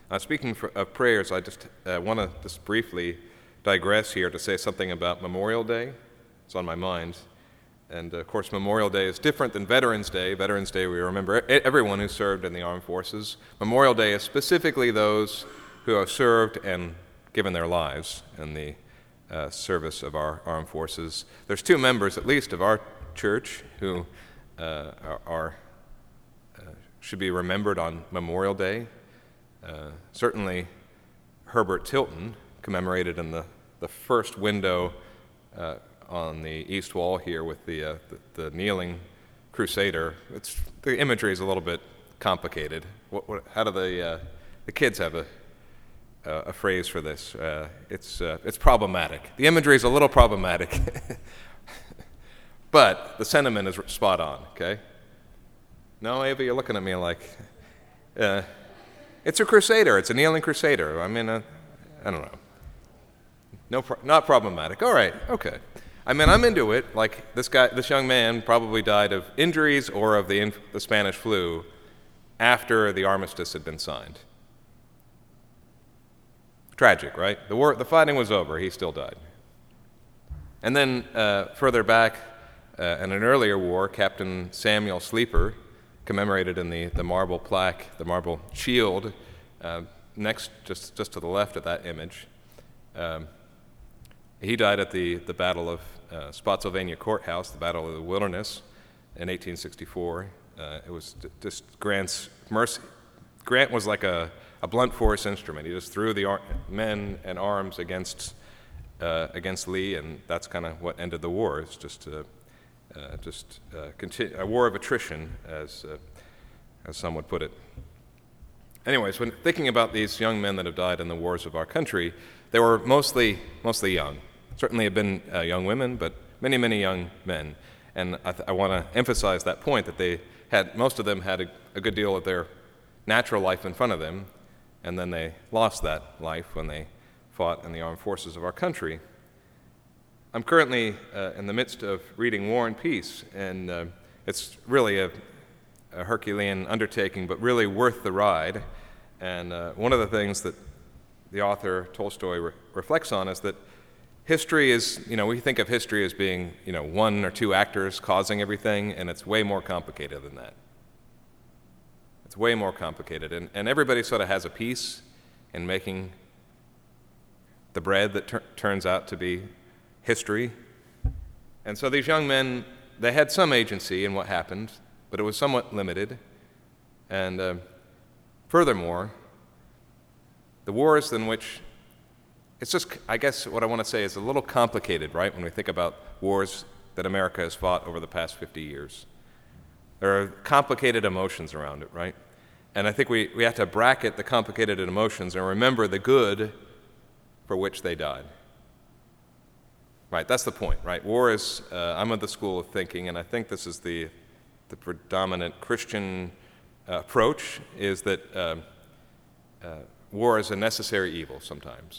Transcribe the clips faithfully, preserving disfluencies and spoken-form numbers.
Uh, speaking for, of prayers, I just uh, want to just briefly digress here to say something about Memorial Day. It's on my mind. And uh, of course, Memorial Day is different than Veterans Day. Veterans Day, we remember everyone who served in the armed forces. Memorial Day is specifically those who have served and given their lives in the uh, service of our armed forces. There's two members, at least, of our church who uh, are, are uh, should be remembered on Memorial Day. Uh, certainly, Herbert Tilton, commemorated in the, the first window uh, on the east wall here with the, uh, the, the kneeling crusader. It's, the imagery is a little bit complicated. What, what, how do the, uh, the kids have a, uh, a phrase for this? Uh, it's, uh, it's problematic. The imagery is a little problematic, but the sentiment is spot on, okay? No, Ava, you're looking at me like... Uh, It's a crusader. It's a kneeling crusader. I mean, uh, I don't know. No, pro- not problematic. All right, okay. I mean, I'm into it. Like this guy, this young man probably died of injuries or of the, inf- the Spanish flu after the armistice had been signed. Tragic, right? The war, the fighting was over. He still died. And then uh, further back, uh, in an earlier war, Captain Samuel Sleeper, commemorated in the, the marble plaque, the marble shield, uh, next, just, just to the left of that image. Um, he died at the, the Battle of uh, Spotsylvania Courthouse, the Battle of the Wilderness, in eighteen sixty-four. Uh, it was just Grant's mercy. Grant was like a, a blunt force instrument. He just threw the ar- men and arms against, uh, against Lee, and that's kind of what ended the war. It's just uh, Uh, just uh, continu- a war of attrition, as uh, as some would put it. Anyways, when thinking about these young men that have died in the wars of our country, they were mostly mostly young. Certainly have been uh, young women, but many, many young men. And I, th- I want to emphasize that point, that they had, most of them had a, a good deal of their natural life in front of them, and then they lost that life when they fought in the armed forces of our country. I'm currently uh, in the midst of reading War and Peace, and uh, it's really a, a Herculean undertaking, but really worth the ride. And uh, one of the things that the author, Tolstoy, re- reflects on is that history is, you know, we think of history as being, you know, one or two actors causing everything, and it's way more complicated than that. It's way more complicated, and, and everybody sort of has a piece in making the bread that tur- turns out to be history. And so these young men, they had some agency in what happened, but it was somewhat limited. And uh, furthermore, the wars in which, it's just, I guess what I want to say is a little complicated, right, when we think about wars that America has fought over the past fifty years. There are complicated emotions around it, right? And I think we, we have to bracket the complicated emotions and remember the good for which they died. Right, that's the point, right? War is, uh, I'm of the school of thinking, and I think this is the, the predominant Christian uh, approach, is that uh, uh, war is a necessary evil sometimes.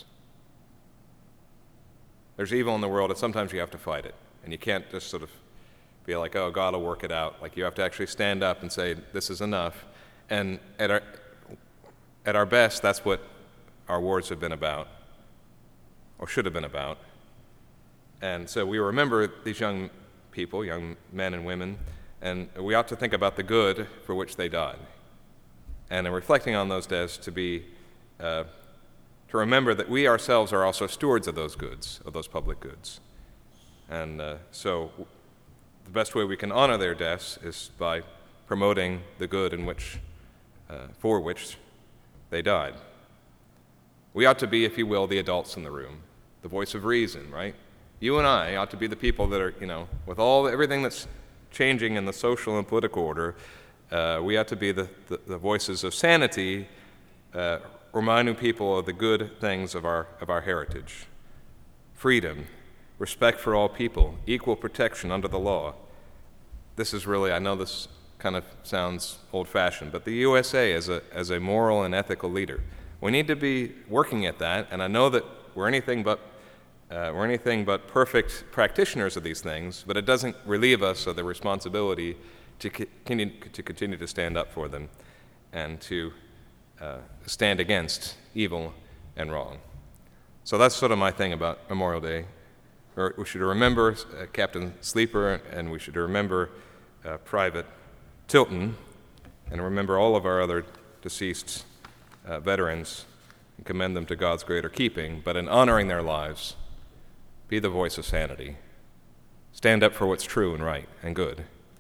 There's evil in the world, and sometimes you have to fight it. And you can't just sort of be like, oh, God will work it out. Like, you have to actually stand up and say, this is enough. And at our, at our best, that's what our wars have been about, or should have been about. And so we remember these young people, young men and women, and we ought to think about the good for which they died. And in reflecting on those deaths, to be, uh, to remember that we ourselves are also stewards of those goods, of those public goods. And uh, so the best way we can honor their deaths is by promoting the good in which, uh, for which they died. We ought to be, if you will, the adults in the room, the voice of reason, right? You and I ought to be the people that are, you know, with all everything that's changing in the social and political order, uh, we ought to be the, the, the voices of sanity, uh, reminding people of the good things of our of our heritage. Freedom, respect for all people, equal protection under the law. This is really, I know this kind of sounds old-fashioned, but the U S A as a as a moral and ethical leader, we need to be working at that, and I know that we're anything but Uh, we're anything but perfect practitioners of these things, but it doesn't relieve us of the responsibility to continue to, continue to stand up for them and to uh, stand against evil and wrong. So that's sort of my thing about Memorial Day. Or we should remember uh, Captain Sleeper, and we should remember uh, Private Tilton, and remember all of our other deceased uh, veterans and commend them to God's greater keeping. But in honoring their lives, be the voice of sanity. Stand up for what's true and right and good.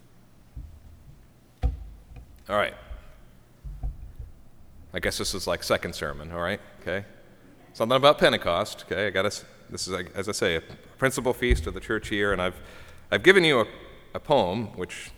All right. I guess this is like second sermon, all right? Okay. Something about Pentecost, okay? I got to, this is, as I say, a principal feast of the church here, and I've, I've given you a, a poem, which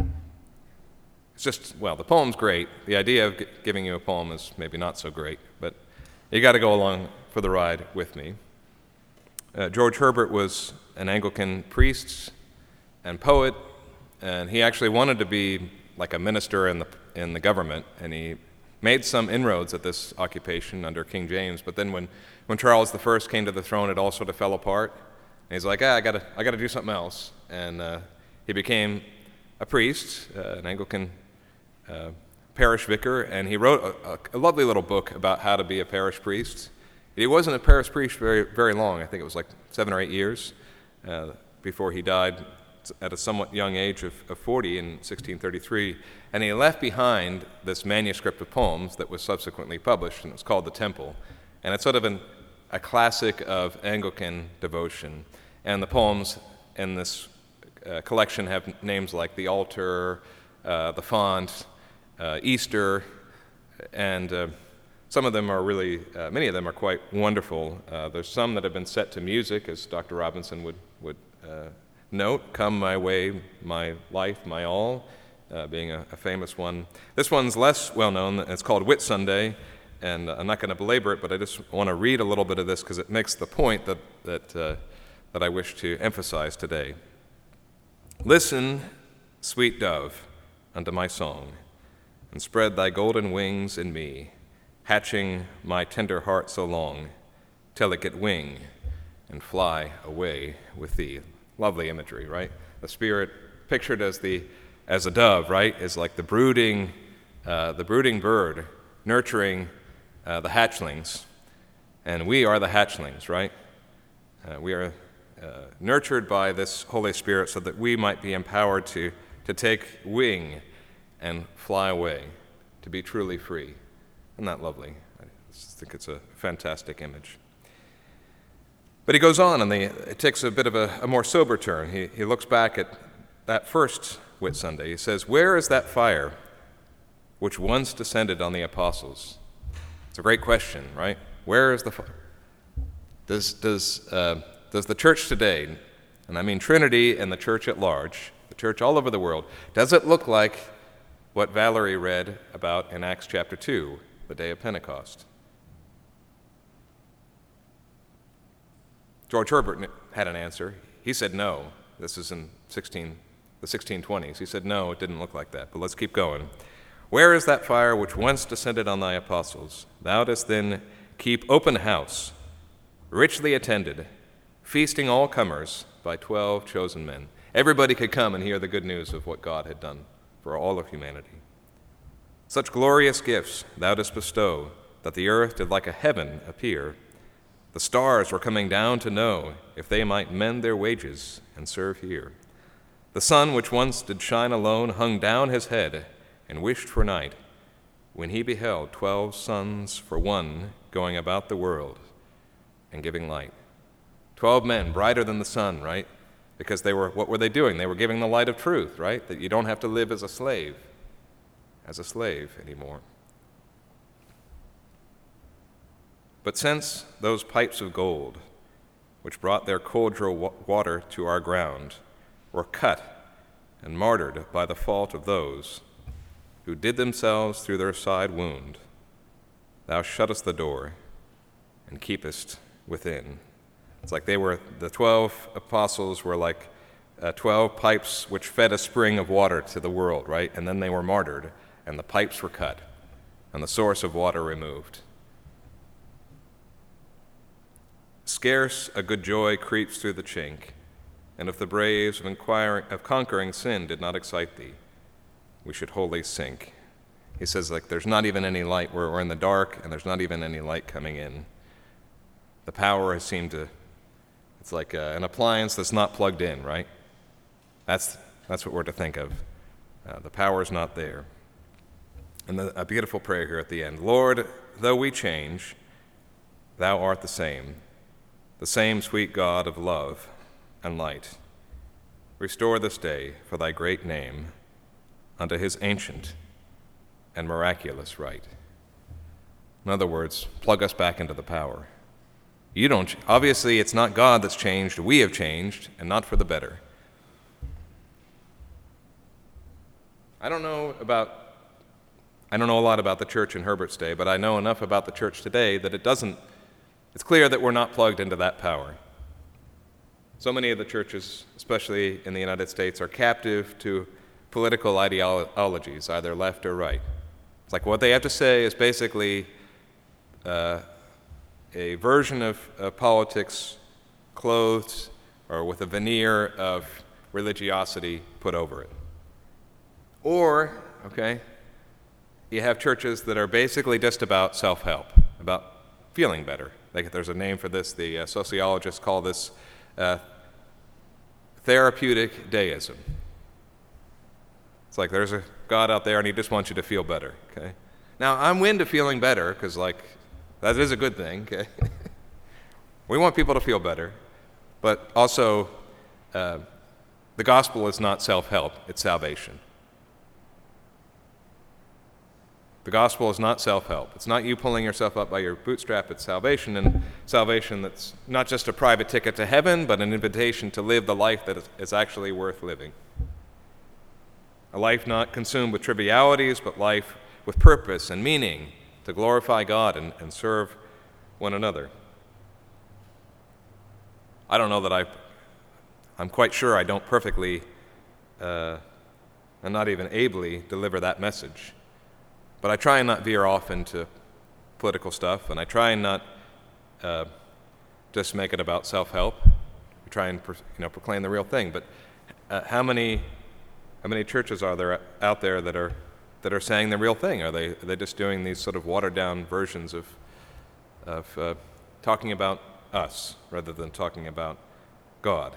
it's just, well, the poem's great. The idea of g- giving you a poem is maybe not so great, but you got to go along for the ride with me. Uh, George Herbert was an Anglican priest and poet, and he actually wanted to be like a minister in the in the government, and he made some inroads at this occupation under King James. But then when, when Charles the First came to the throne, it all sort of fell apart. And he's like, ah, I gotta I gotta do something else, and uh, he became a priest, uh, an Anglican uh, parish vicar, and he wrote a, a lovely little book about how to be a parish priest. He wasn't a parish priest very very long. I think it was like seven or eight years uh, before he died at a somewhat young age of, of forty in sixteen thirty-three, and he left behind this manuscript of poems that was subsequently published, and it was called The Temple, and it's sort of an, a classic of Anglican devotion. And the poems in this uh, collection have names like the altar, uh, the font, uh, Easter, and uh, some of them are really, uh, many of them are quite wonderful. Uh, there's some that have been set to music, as Doctor Robinson would, would uh, note, Come My Way, My Life, My All, uh, being a, a famous one. This one's less well-known. It's called Whit Sunday, and I'm not going to belabor it, but I just want to read a little bit of this because it makes the point that, that, uh, that I wish to emphasize today. Listen, sweet dove, unto my song, and spread thy golden wings in me, hatching my tender heart so long, till it get wing and fly away with thee. Lovely imagery, right? The Spirit pictured as the as a dove, right, is like the brooding, uh, the brooding bird nurturing uh, the hatchlings, and we are the hatchlings, right? Uh, we are uh, nurtured by this Holy Spirit so that we might be empowered to to take wing and fly away, to be truly free. Isn't that lovely? I just think it's a fantastic image. But he goes on, and the, it takes a bit of a, a more sober turn. He, he looks back at that first Whit Sunday. He says, where is that fire which once descended on the apostles? It's a great question, right? Where is the fire? Does, does, uh, does the church today, and I mean Trinity and the church at large, the church all over the world, does it look like what Valerie read about in Acts chapter two, the day of Pentecost? George Herbert had an answer. He said no. This is in sixteen, the sixteen twenties. He said no, it didn't look like that. But let's keep going. Where is that fire which once descended on thy apostles? Thou dost then keep open house, richly attended, feasting all comers by twelve chosen men. Everybody could come and hear the good news of what God had done for all of humanity. Such glorious gifts thou didst bestow, that the earth did like a heaven appear. The stars were coming down to know if they might mend their wages and serve here. The sun, which once did shine alone, hung down his head and wished for night, when he beheld twelve suns for one going about the world and giving light. Twelve men, brighter than the sun, right? Because they were, what were they doing? They were giving the light of truth, right? That you don't have to live as a slave, as a slave anymore. But since those pipes of gold, which brought their cordial water to our ground, were cut and martyred by the fault of those who did themselves through their side wound, thou shuttest the door and keepest within. It's like they were, the twelve apostles were like uh, twelve pipes which fed a spring of water to the world, right? And then they were martyred, and the pipes were cut, and the source of water removed. Scarce a good joy creeps through the chink, and if the braves of, inquiring, of conquering sin did not excite thee, we should wholly sink. He says, like, there's not even any light. We're, we're in the dark, and there's not even any light coming in. The power has seemed to, it's like uh, an appliance that's not plugged in, right? That's, that's what we're to think of. Uh, the power is not there. And the, a beautiful prayer here at the end. Lord, though we change, thou art the same, the same sweet God of love and light. Restore this day for thy great name unto his ancient and miraculous right. In other words, plug us back into the power. You don't, obviously it's not God that's changed, we have changed, and not for the better. I don't know about, I don't know a lot about the church in Herbert's day, but I know enough about the church today that it doesn't, it's clear that we're not plugged into that power. So many of the churches, especially in the United States, are captive to political ideologies, either left or right. It's like what they have to say is basically uh, a version of, of politics clothed or with a veneer of religiosity put over it. Or, okay, you have churches that are basically just about self-help, about feeling better. Like, there's a name for this. The uh, sociologists call this uh, therapeutic deism. It's like there's a God out there and he just wants you to feel better, okay? Now, I'm into feeling better because, like, that is a good thing, okay? We want people to feel better, but also uh, the gospel is not self-help, it's salvation. The gospel is not self-help. It's not you pulling yourself up by your bootstrap. It's salvation, and salvation that's not just a private ticket to heaven, but an invitation to live the life that is actually worth living. A life not consumed with trivialities, but life with purpose and meaning to glorify God and, and serve one another. I don't know that I, I'm quite sure I don't perfectly, uh, and not even ably deliver that message. But I try and not veer off into political stuff, and I try and not uh, just make it about self-help. I try and, you know, proclaim the real thing. But uh, how many, how many churches are there out there that are that are saying the real thing? Are they are they just doing these sort of watered-down versions of of uh, talking about us rather than talking about God?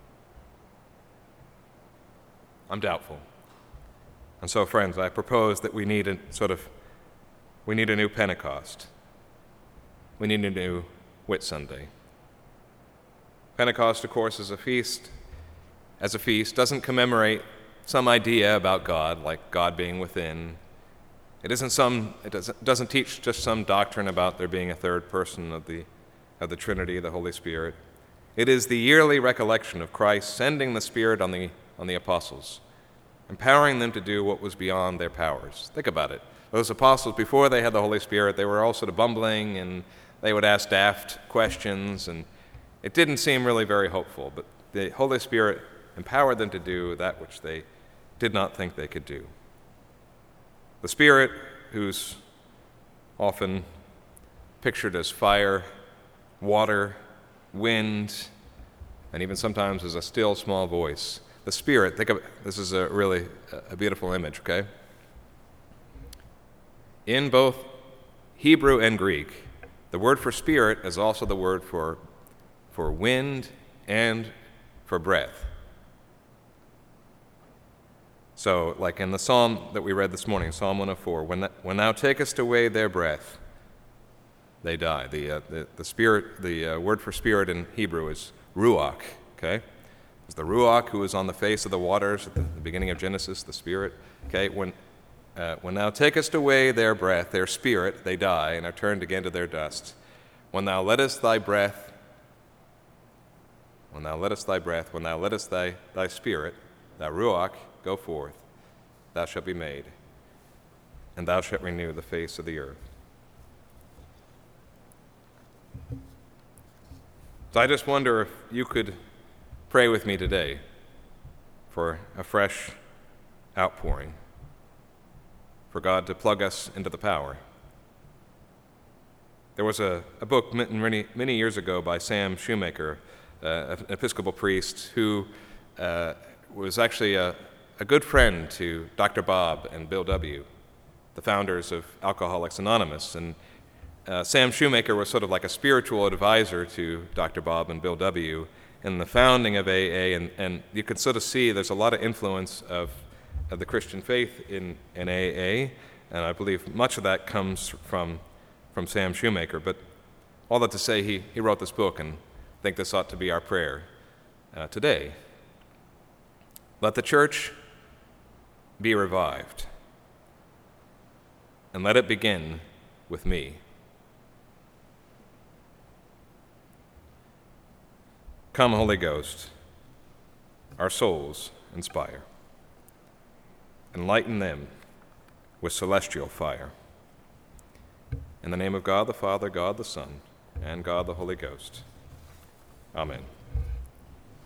I'm doubtful. And so, friends, I propose that we need a sort of, we need a new Pentecost. We need a new Whit Sunday. Pentecost, of course, is a feast, as a feast, doesn't commemorate some idea about God, like God being within. It isn't some, it doesn't, doesn't teach just some doctrine about there being a third person of the, of the Trinity, the Holy Spirit. It is the yearly recollection of Christ sending the Spirit on the, on the apostles, empowering them to do what was beyond their powers. Think about it. Those apostles, before they had the Holy Spirit, they were all sort of bumbling, and they would ask daft questions, and it didn't seem really very hopeful. But the Holy Spirit empowered them to do that which they did not think they could do. The Spirit, who's often pictured as fire, water, wind, and even sometimes as a still small voice. The Spirit, think of it, this is a really a beautiful image, okay? In both Hebrew and Greek, the word for spirit is also the word for, for wind and for breath. So, like in the psalm that we read this morning, Psalm one oh four, when, that, when thou takest away their breath, they die. The, uh, the, the spirit, the uh, word for spirit in Hebrew is ruach, okay? It's the Ruach who is on the face of the waters at the, the beginning of Genesis, the Spirit. Okay, when, uh, when thou takest away their breath, their spirit, they die and are turned again to their dust. When thou lettest thy breath, when thou lettest thy breath, when thou lettest thy, thy spirit, thy Ruach, go forth, thou shalt be made, and thou shalt renew the face of the earth. So I just wonder if you could pray with me today for a fresh outpouring, for God to plug us into the power. There was a, a book many, many years ago by Sam Shoemaker, uh, an Episcopal priest, who uh, was actually a, a good friend to Doctor Bob and Bill W., the founders of Alcoholics Anonymous. And uh, Sam Shoemaker was sort of like a spiritual advisor to Doctor Bob and Bill W. in the founding of A A, and, and you can sort of see there's a lot of influence of, of the Christian faith in, in A A, and I believe much of that comes from, from Sam Shoemaker. But all that to say, he, he wrote this book, and I think this ought to be our prayer uh, today. Let the church be revived, and let it begin with me. Come, Holy Ghost, our souls inspire. Enlighten them with celestial fire. In the name of God the Father, God the Son, and God the Holy Ghost. Amen.